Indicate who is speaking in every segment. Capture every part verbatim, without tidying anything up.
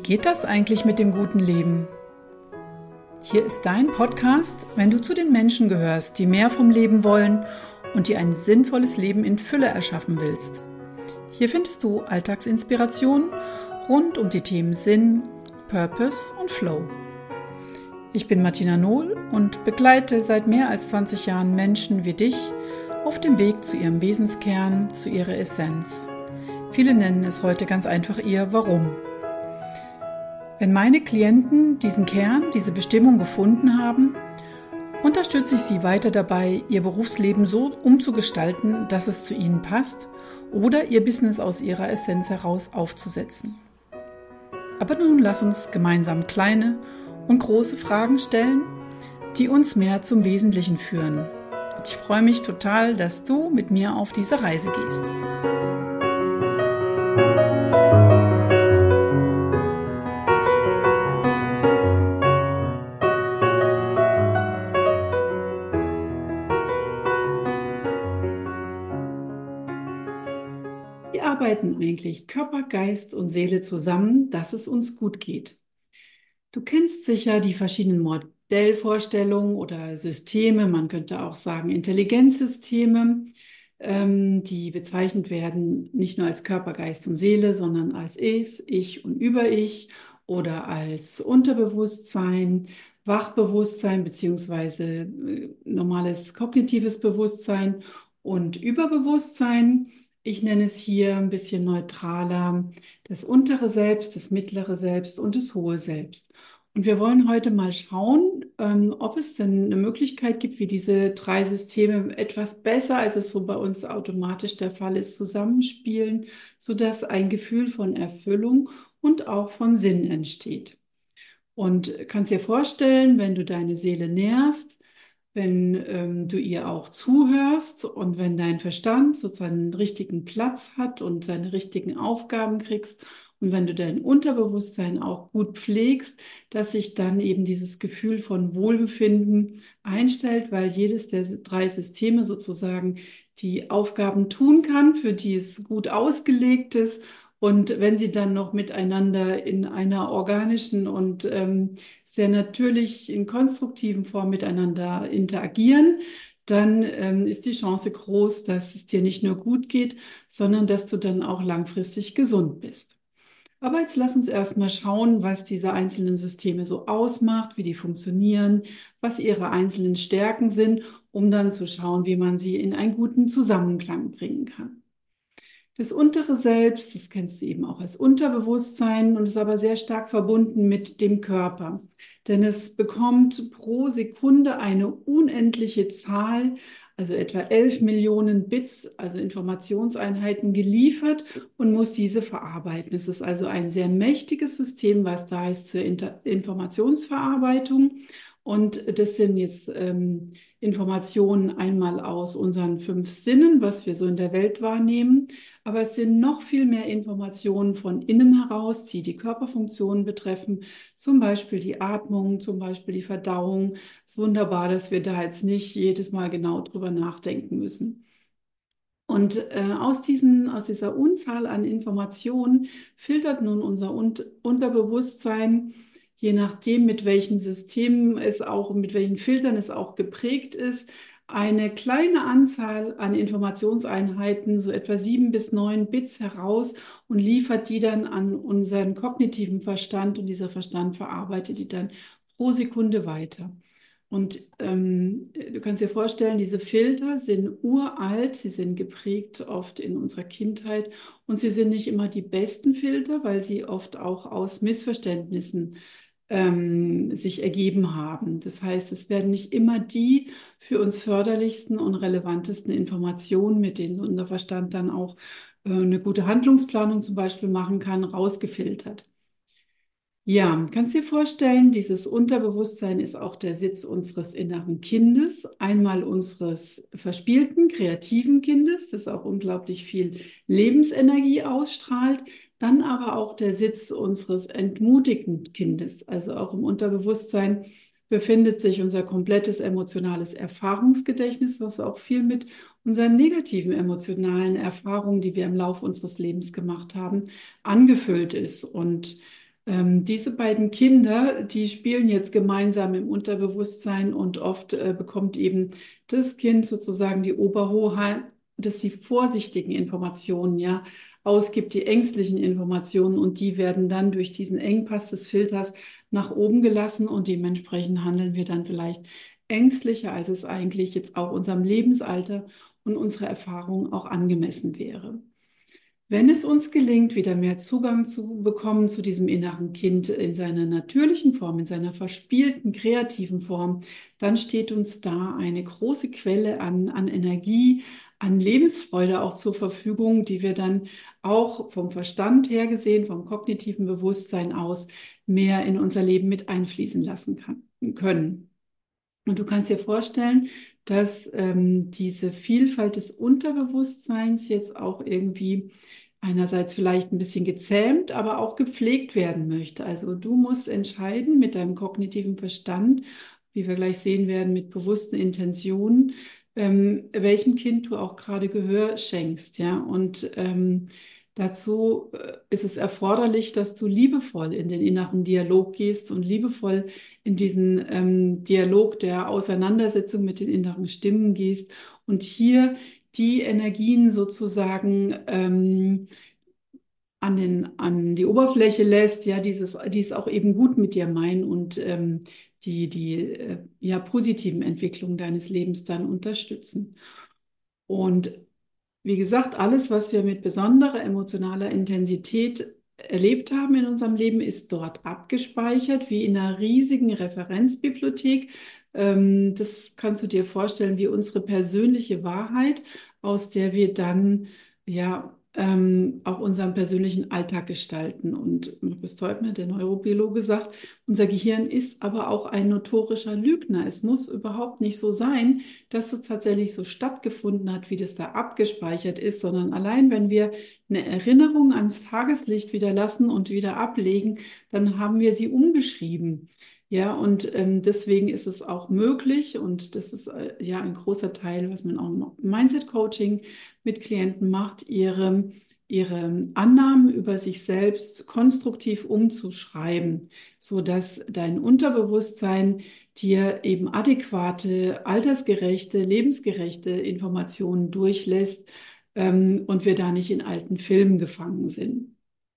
Speaker 1: geht das eigentlich mit dem guten Leben? Hier ist dein Podcast, wenn du zu den Menschen gehörst, die mehr vom Leben wollen und die ein sinnvolles Leben in Fülle erschaffen willst. Hier findest du Alltagsinspirationen rund um die Themen Sinn, Purpose und Flow. Ich bin Martina Nohl und begleite seit mehr als zwanzig Jahren Menschen wie dich auf dem Weg zu ihrem Wesenskern, zu ihrer Essenz. Viele nennen es heute ganz einfach ihr Warum. Wenn meine Klienten diesen Kern, diese Bestimmung gefunden haben, unterstütze ich sie weiter dabei, ihr Berufsleben so umzugestalten, dass es zu ihnen passt oder ihr Business aus ihrer Essenz heraus aufzusetzen. Aber nun lass uns gemeinsam kleine und große Fragen stellen, die uns mehr zum Wesentlichen führen. Und ich freue mich total, dass du mit mir auf diese Reise gehst. Wie arbeiten eigentlich Körper, Geist und Seele zusammen, dass es uns gut geht? Du kennst sicher die verschiedenen Modellvorstellungen oder Systeme, man könnte auch sagen Intelligenzsysteme, ähm, die bezeichnet werden nicht nur als Körper, Geist und Seele, sondern als Es, Ich und Über-Ich oder als Unterbewusstsein, Wachbewusstsein beziehungsweise äh, normales kognitives Bewusstsein und Überbewusstsein. Ich nenne es hier ein bisschen neutraler das untere Selbst, das mittlere Selbst und das hohe Selbst. Und wir wollen heute mal schauen, ähm, ob es denn eine Möglichkeit gibt, wie diese drei Systeme etwas besser, als es so bei uns automatisch der Fall ist, zusammenspielen, sodass ein Gefühl von Erfüllung und auch von Sinn entsteht. Und kannst dir vorstellen, wenn du deine Seele nährst, wenn ähm, du ihr auch zuhörst und wenn dein Verstand sozusagen einen richtigen Platz hat und seine richtigen Aufgaben kriegst und wenn du dein Unterbewusstsein auch gut pflegst, dass sich dann eben dieses Gefühl von Wohlbefinden einstellt, weil jedes der drei Systeme sozusagen die Aufgaben tun kann, für die es gut ausgelegt ist. Und wenn sie dann noch miteinander in einer organischen und ähm, sehr natürlich in konstruktiven Form miteinander interagieren, dann ähm, ist die Chance groß, dass es dir nicht nur gut geht, sondern dass du dann auch langfristig gesund bist. Aber jetzt lass uns erstmal schauen, was diese einzelnen Systeme so ausmacht, wie die funktionieren, was ihre einzelnen Stärken sind, um dann zu schauen, wie man sie in einen guten Zusammenklang bringen kann. Das untere Selbst, das kennst du eben auch als Unterbewusstsein und ist aber sehr stark verbunden mit dem Körper. Denn es bekommt pro Sekunde eine unendliche Zahl, also etwa elf Millionen Bits, also Informationseinheiten geliefert und muss diese verarbeiten. Es ist also ein sehr mächtiges System, was da ist zur Inter- Informationsverarbeitung. Und das sind jetzt ähm, Informationen einmal aus unseren fünf Sinnen, was wir so in der Welt wahrnehmen. Aber es sind noch viel mehr Informationen von innen heraus, die die Körperfunktionen betreffen, zum Beispiel die Atmung, zum Beispiel die Verdauung. Es ist wunderbar, dass wir da jetzt nicht jedes Mal genau drüber nachdenken müssen. Und äh, aus diesen, aus dieser Unzahl an Informationen filtert nun unser Un- Unterbewusstsein, je nachdem, mit welchen Systemen es auch, mit welchen Filtern es auch geprägt ist, eine kleine Anzahl an Informationseinheiten, so etwa sieben bis neun Bits heraus und liefert die dann an unseren kognitiven Verstand und dieser Verstand verarbeitet die dann pro Sekunde weiter. Und ähm, du kannst dir vorstellen, diese Filter sind uralt, sie sind geprägt oft in unserer Kindheit und sie sind nicht immer die besten Filter, weil sie oft auch aus Missverständnissen ähm, sich ergeben haben. Das heißt, es werden nicht immer die für uns förderlichsten und relevantesten Informationen, mit denen unser Verstand dann auch äh, eine gute Handlungsplanung zum Beispiel machen kann, rausgefiltert. Ja, kannst dir vorstellen, dieses Unterbewusstsein ist auch der Sitz unseres inneren Kindes, einmal unseres verspielten, kreativen Kindes, das auch unglaublich viel Lebensenergie ausstrahlt, dann aber auch der Sitz unseres entmutigten Kindes, also auch im Unterbewusstsein befindet sich unser komplettes emotionales Erfahrungsgedächtnis, was auch viel mit unseren negativen emotionalen Erfahrungen, die wir im Laufe unseres Lebens gemacht haben, angefüllt ist. Und Ähm, diese beiden Kinder, die spielen jetzt gemeinsam im Unterbewusstsein und oft äh, bekommt eben das Kind sozusagen die Oberhoheit, dass die vorsichtigen Informationen ja ausgibt, die ängstlichen Informationen und die werden dann durch diesen Engpass des Filters nach oben gelassen und dementsprechend handeln wir dann vielleicht ängstlicher, als es eigentlich jetzt auch unserem Lebensalter und unserer Erfahrung auch angemessen wäre. Wenn es uns gelingt, wieder mehr Zugang zu bekommen zu diesem inneren Kind in seiner natürlichen Form, in seiner verspielten, kreativen Form, dann steht uns da eine große Quelle an, an Energie, an Lebensfreude auch zur Verfügung, die wir dann auch vom Verstand her gesehen, vom kognitiven Bewusstsein aus mehr in unser Leben mit einfließen lassen kann, können. Und du kannst dir vorstellen, dass ähm, diese Vielfalt des Unterbewusstseins jetzt auch irgendwie einerseits vielleicht ein bisschen gezähmt, aber auch gepflegt werden möchte. Also du musst entscheiden mit deinem kognitiven Verstand, wie wir gleich sehen werden, mit bewussten Intentionen, ähm, welchem Kind du auch gerade Gehör schenkst, ja. Und ähm, dazu äh, ist es erforderlich, dass du liebevoll in den inneren Dialog gehst und liebevoll in diesen ähm, Dialog der Auseinandersetzung mit den inneren Stimmen gehst und hier die Energien sozusagen ähm, an den, an die Oberfläche lässt, ja, dieses, die es auch eben gut mit dir meinen und ähm, die, die äh, ja, positiven Entwicklungen deines Lebens dann unterstützen. Und wie gesagt, alles, was wir mit besonderer emotionaler Intensität erlebt haben in unserem Leben, ist dort abgespeichert, wie in einer riesigen Referenzbibliothek. Ähm, das kannst du dir vorstellen, wie unsere persönliche Wahrheit, aus der wir dann ja ähm, auch unseren persönlichen Alltag gestalten. Und Markus Teubner, der Neurobiologe, sagt, unser Gehirn ist aber auch ein notorischer Lügner. Es muss überhaupt nicht so sein, dass es tatsächlich so stattgefunden hat, wie das da abgespeichert ist, sondern allein wenn wir eine Erinnerung ans Tageslicht wieder lassen und wieder ablegen, dann haben wir sie umgeschrieben. Ja, und ähm, deswegen ist es auch möglich, und das ist äh, ja ein großer Teil, was man auch im Mindset-Coaching mit Klienten macht, ihre, ihre Annahmen über sich selbst konstruktiv umzuschreiben, sodass dein Unterbewusstsein dir eben adäquate, altersgerechte, lebensgerechte Informationen durchlässt ähm, und wir da nicht in alten Filmen gefangen sind.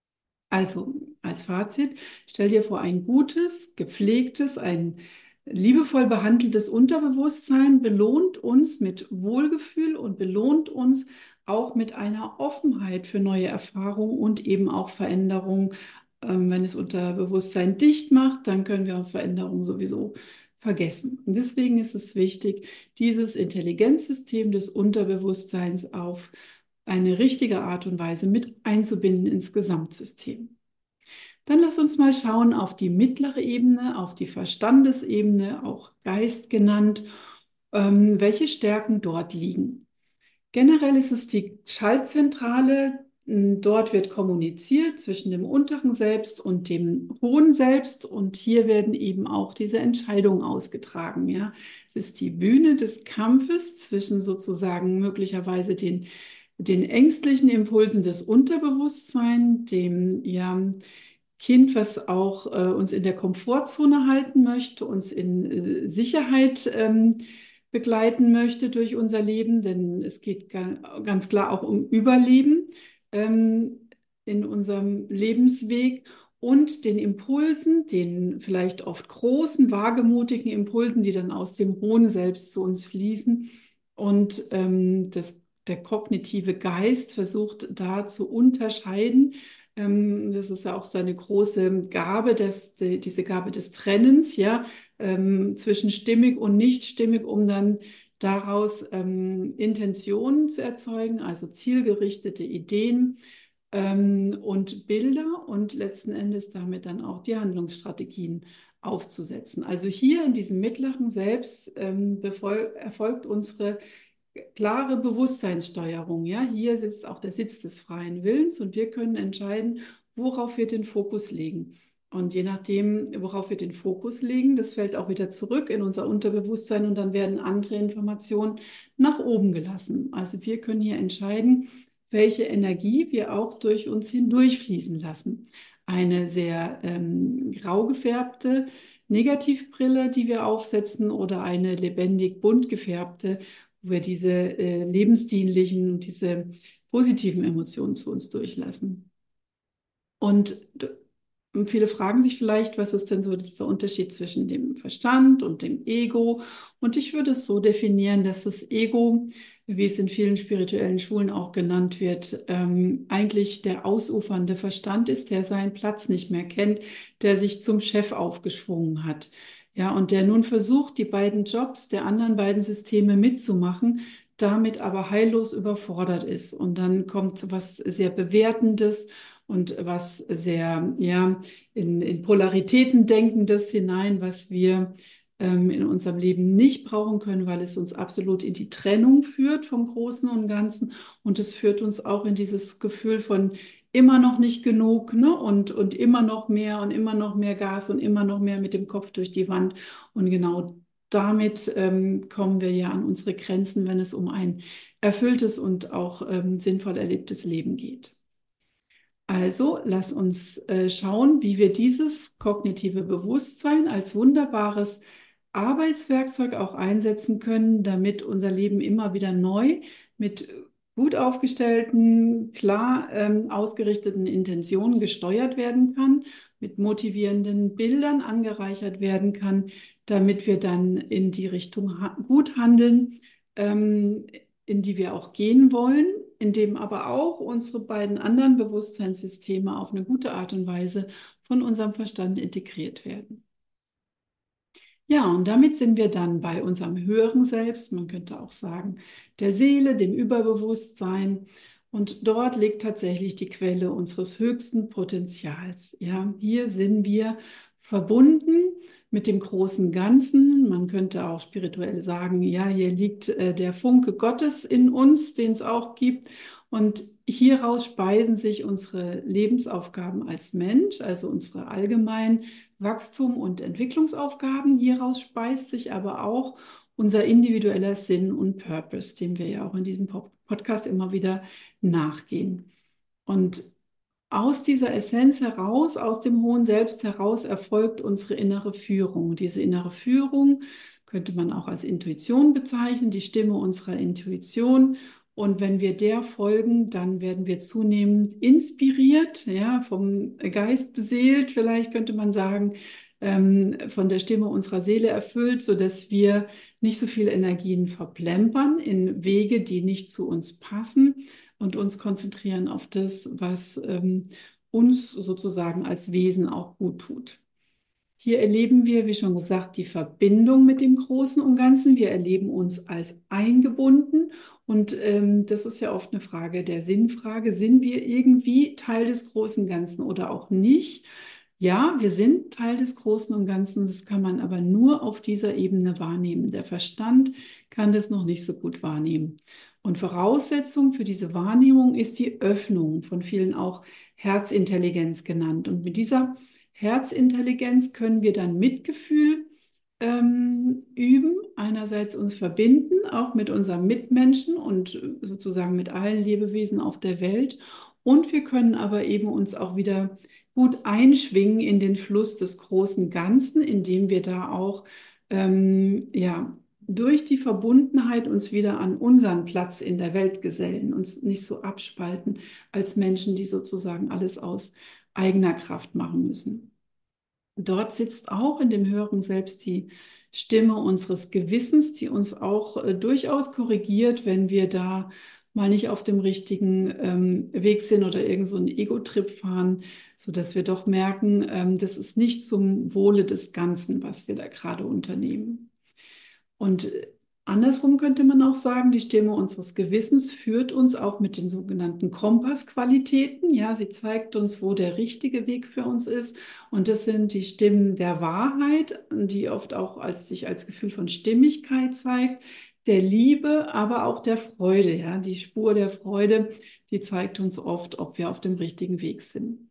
Speaker 1: Also als Fazit, stell dir vor, ein gutes, gepflegtes, ein liebevoll behandeltes Unterbewusstsein belohnt uns mit Wohlgefühl und belohnt uns auch mit einer Offenheit für neue Erfahrungen und eben auch Veränderungen. Ähm, wenn es Unterbewusstsein dicht macht, dann können wir auch Veränderungen sowieso vergessen. Und deswegen ist es wichtig, dieses Intelligenzsystem des Unterbewusstseins auf eine richtige Art und Weise mit einzubinden ins Gesamtsystem. Dann lass uns mal schauen auf die mittlere Ebene, auf die Verstandesebene, auch Geist genannt, ähm, welche Stärken dort liegen. Generell ist es die Schaltzentrale. Dort wird kommuniziert zwischen dem unteren Selbst und dem hohen Selbst und hier werden eben auch diese Entscheidungen ausgetragen. Ja, es ist die Bühne des Kampfes zwischen sozusagen möglicherweise den, den ängstlichen Impulsen des Unterbewusstseins, dem ja Kind, was auch äh, uns in der Komfortzone halten möchte, uns in äh, Sicherheit ähm, begleiten möchte durch unser Leben, denn es geht ga ganz klar auch um Überleben ähm, in unserem Lebensweg und den Impulsen, den vielleicht oft großen, wagemutigen Impulsen, die dann aus dem hohen Selbst zu uns fließen. Und ähm, das, der kognitive Geist versucht da zu unterscheiden. Ähm, das ist ja auch so eine große Gabe, dass die, diese Gabe des Trennens, ja, ähm, zwischen stimmig und nicht stimmig, um dann daraus ähm, Intentionen zu erzeugen, also zielgerichtete Ideen ähm, und Bilder und letzten Endes damit dann auch die Handlungsstrategien aufzusetzen. Also hier in diesem mittleren Selbst ähm, erfolgt unsere klare Bewusstseinssteuerung. Ja, hier sitzt auch der Sitz des freien Willens und wir können entscheiden, worauf wir den Fokus legen. Und je nachdem, worauf wir den Fokus legen, das fällt auch wieder zurück in unser Unterbewusstsein und dann werden andere Informationen nach oben gelassen. Also wir können hier entscheiden, welche Energie wir auch durch uns hindurchfließen lassen. eine sehr ähm, grau gefärbte Negativbrille, die wir aufsetzen, oder eine lebendig bunt gefärbte, wo wir diese äh, lebensdienlichen und diese positiven Emotionen zu uns durchlassen. Und und viele fragen sich vielleicht, was ist denn so dieser Unterschied zwischen dem Verstand und dem Ego? Und ich würde es so definieren, dass das Ego, wie es in vielen spirituellen Schulen auch genannt wird, ähm, eigentlich der ausufernde Verstand ist, der seinen Platz nicht mehr kennt, der sich zum Chef aufgeschwungen hat. Ja, und der nun versucht, die beiden Jobs der anderen beiden Systeme mitzumachen, damit aber heillos überfordert ist. Und dann kommt was sehr Bewertendes und was sehr, ja, in, in Polaritäten denkendes hinein, was wir ähm, in unserem Leben nicht brauchen können, weil es uns absolut in die Trennung führt vom Großen und Ganzen. Und es führt uns auch in dieses Gefühl von immer noch nicht genug, ne? Und, und immer noch mehr und immer noch mehr Gas und immer noch mehr mit dem Kopf durch die Wand. Und genau damit ähm, kommen wir ja an unsere Grenzen, wenn es um ein erfülltes und auch ähm, sinnvoll erlebtes Leben geht. Also lass uns äh, schauen, wie wir dieses kognitive Bewusstsein als wunderbares Arbeitswerkzeug auch einsetzen können, damit unser Leben immer wieder neu mit gut aufgestellten, klar ähm, ausgerichteten Intentionen gesteuert werden kann, mit motivierenden Bildern angereichert werden kann, damit wir dann in die Richtung ha gut handeln, ähm, in die wir auch gehen wollen, indem aber auch unsere beiden anderen Bewusstseinssysteme auf eine gute Art und Weise von unserem Verstand integriert werden. Ja, und damit sind wir dann bei unserem höheren Selbst, man könnte auch sagen, der Seele, dem Überbewusstsein. Und dort liegt tatsächlich die Quelle unseres höchsten Potenzials. Ja, hier sind wir verbunden mit dem großen Ganzen. Man könnte auch spirituell sagen, ja, hier liegt äh, der Funke Gottes in uns, den es auch gibt. Und hieraus speisen sich unsere Lebensaufgaben als Mensch, also unsere allgemeinen Wachstum und Entwicklungsaufgaben. Hieraus speist sich aber auch unser individueller Sinn und Purpose, dem wir ja auch in diesem Podcast immer wieder nachgehen. Und aus dieser Essenz heraus, aus dem hohen Selbst heraus, erfolgt unsere innere Führung. Diese innere Führung könnte man auch als Intuition bezeichnen, die Stimme unserer Intuition. Und wenn wir der folgen, dann werden wir zunehmend inspiriert, ja, vom Geist beseelt, vielleicht könnte man sagen, ähm, von der Stimme unserer Seele erfüllt, sodass wir nicht so viel Energien verplempern in Wege, die nicht zu uns passen, und uns konzentrieren auf das, was ähm, uns sozusagen als Wesen auch gut tut. Hier erleben wir, wie schon gesagt, die Verbindung mit dem Großen und Ganzen. Wir erleben uns als eingebunden. Und ähm, das ist ja oft eine Frage der Sinnfrage. Sind wir irgendwie Teil des großen Ganzen oder auch nicht? Ja, wir sind Teil des Großen und Ganzen. Das kann man aber nur auf dieser Ebene wahrnehmen. Der Verstand kann das noch nicht so gut wahrnehmen. Und Voraussetzung für diese Wahrnehmung ist die Öffnung, von vielen auch Herzintelligenz genannt. Und mit dieser Herzintelligenz können wir dann Mitgefühl ähm, üben, einerseits uns verbinden, auch mit unseren Mitmenschen und sozusagen mit allen Lebewesen auf der Welt. Und wir können aber eben uns auch wieder gut einschwingen in den Fluss des großen Ganzen, indem wir da auch ähm, ja, durch die Verbundenheit uns wieder an unseren Platz in der Welt gesellen, uns nicht so abspalten als Menschen, die sozusagen alles aus eigener Kraft machen müssen. Dort sitzt auch in dem höheren Selbst die Stimme unseres Gewissens, die uns auch äh, durchaus korrigiert, wenn wir da mal nicht auf dem richtigen ähm, Weg sind oder irgend so einen Ego-Trip fahren, sodass wir doch merken, ähm, das ist nicht zum Wohle des Ganzen, was wir da gerade unternehmen. Und andersrum könnte man auch sagen, die Stimme unseres Gewissens führt uns auch mit den sogenannten Kompassqualitäten. Ja, sie zeigt uns, wo der richtige Weg für uns ist. Und das sind die Stimmen der Wahrheit, die oft auch als sich als Gefühl von Stimmigkeit zeigt, der Liebe, aber auch der Freude. Ja, die Spur der Freude, die zeigt uns oft, ob wir auf dem richtigen Weg sind.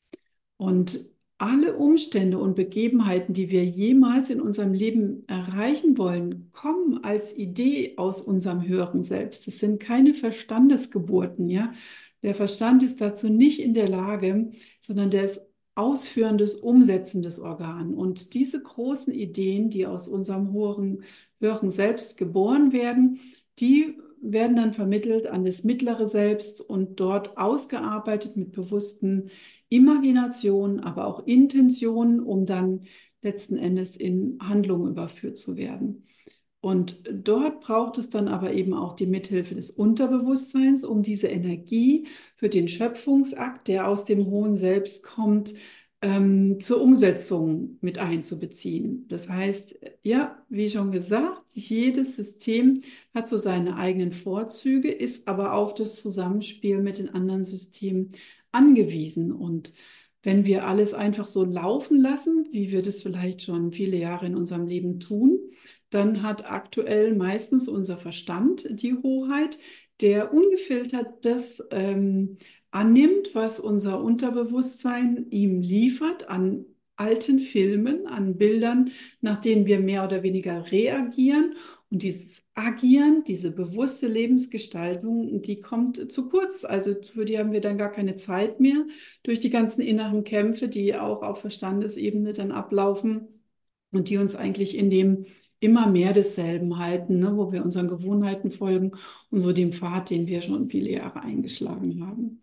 Speaker 1: Und alle Umstände und Begebenheiten, die wir jemals in unserem Leben erreichen wollen, kommen als Idee aus unserem höheren Selbst. Das sind keine Verstandesgeburten, ja. Der Verstand ist dazu nicht in der Lage, sondern der ist ausführendes, umsetzendes Organ. Und diese großen Ideen, die aus unserem höheren, höheren Selbst geboren werden, die werden dann vermittelt an das mittlere Selbst und dort ausgearbeitet mit bewussten Imaginationen, aber auch Intentionen, um dann letzten Endes in Handlung überführt zu werden. Und dort braucht es dann aber eben auch die Mithilfe des Unterbewusstseins, um diese Energie für den Schöpfungsakt, der aus dem hohen Selbst kommt, ähm, zur Umsetzung mit einzubeziehen. Das heißt, ja, wie schon gesagt, jedes System hat so seine eigenen Vorzüge, ist aber auf das Zusammenspiel mit den anderen Systemen angewiesen. Und wenn wir alles einfach so laufen lassen, wie wir das vielleicht schon viele Jahre in unserem Leben tun, dann hat aktuell meistens unser Verstand die Hoheit, der ungefiltert das ähm, annimmt, was unser Unterbewusstsein ihm liefert an alten Filmen, an Bildern, nach denen wir mehr oder weniger reagieren. Und dieses Agieren, diese bewusste Lebensgestaltung, die kommt zu kurz. Also für die haben wir dann gar keine Zeit mehr durch die ganzen inneren Kämpfe, die auch auf Verstandesebene dann ablaufen und die uns eigentlich in dem immer mehr desselben halten, ne, wo wir unseren Gewohnheiten folgen und so dem Pfad, den wir schon viele Jahre eingeschlagen haben.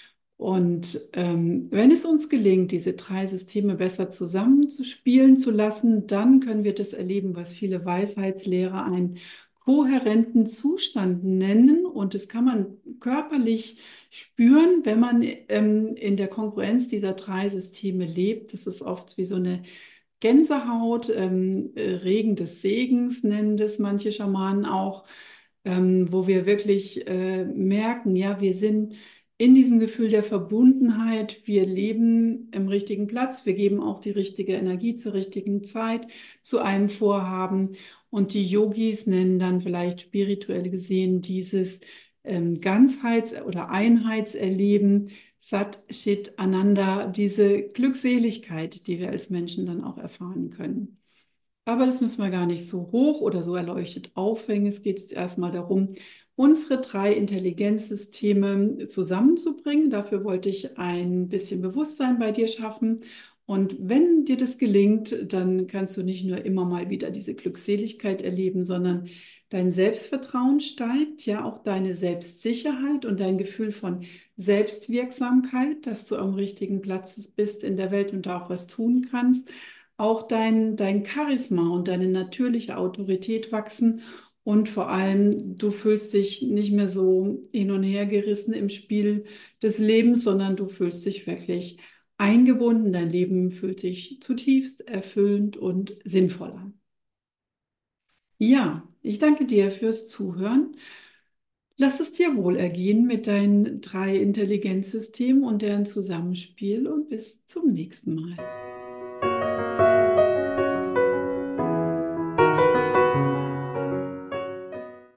Speaker 1: Und ähm, wenn es uns gelingt, diese drei Systeme besser zusammenzuspielen zu lassen, dann können wir das erleben, was viele Weisheitslehrer einen kohärenten Zustand nennen. Und das kann man körperlich spüren, wenn man ähm, in der Kongruenz dieser drei Systeme lebt. Das ist oft wie so eine Gänsehaut, ähm, äh, Regen des Segens nennen das manche Schamanen auch, ähm, wo wir wirklich äh, merken, ja, wir sind in diesem Gefühl der Verbundenheit, wir leben im richtigen Platz, wir geben auch die richtige Energie zur richtigen Zeit zu einem Vorhaben. Und die Yogis nennen dann vielleicht spirituell gesehen dieses ähm, Ganzheits- oder Einheitserleben, Sat Chit Ananda, diese Glückseligkeit, die wir als Menschen dann auch erfahren können. Aber das müssen wir gar nicht so hoch oder so erleuchtet aufhängen. Es geht jetzt erstmal darum, unsere drei Intelligenzsysteme zusammenzubringen. Dafür wollte ich ein bisschen Bewusstsein bei dir schaffen. Und wenn dir das gelingt, dann kannst du nicht nur immer mal wieder diese Glückseligkeit erleben, sondern dein Selbstvertrauen steigt, ja auch deine Selbstsicherheit und dein Gefühl von Selbstwirksamkeit, dass du am richtigen Platz bist in der Welt und da auch was tun kannst. Auch dein, dein Charisma und deine natürliche Autorität wachsen und vor allem, du fühlst dich nicht mehr so hin und her gerissen im Spiel des Lebens, sondern du fühlst dich wirklich eingebunden. Dein Leben fühlt sich zutiefst erfüllend und sinnvoll an. Ja, ich danke dir fürs Zuhören. Lass es dir wohl ergehen mit deinen drei Intelligenzsystemen und deren Zusammenspiel und bis zum nächsten Mal.